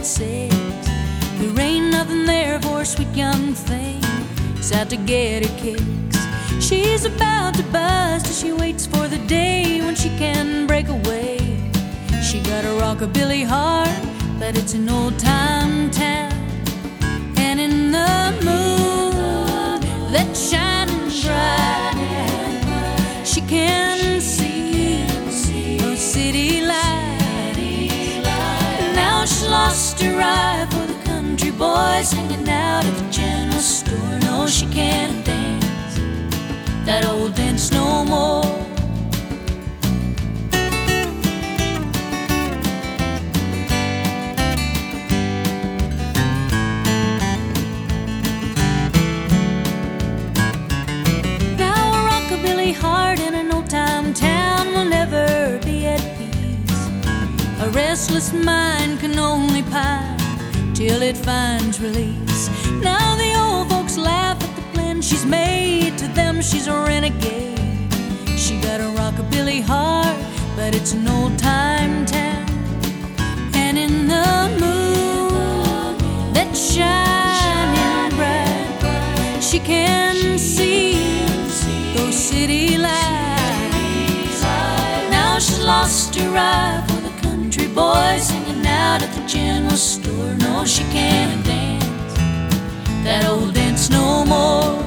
6. There ain't nothing there for a sweet young thing who's out to get her kicks. She's about to bust as she waits for the day when she can break away. She got a rockabilly heart, but it's an old-time town. And in the moon that's shining bright, she can see a city light. Now she's lost her eye for the country boys hanging out at the general store. No, she can't dance that old dance no more. Heart in an old-time town will never be at peace. A restless mind can only pine till it finds release. Now the old folks laugh at the plan she's made. To them she's a renegade. She got a rockabilly heart, but it's an old-time town. And in the moon that's shining bright, she can see those city lights. Now she's lost her eye for the country boys hanging out at the general store. No, she can't dance that old dance no more.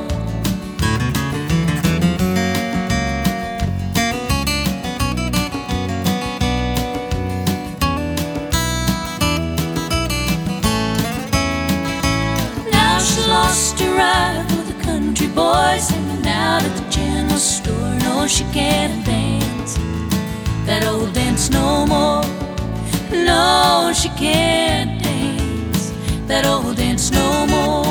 Now she's lost her eye for the country boys hanging out at the general store. No, she can't dance that old dance no more. No, she can't dance that old dance no more.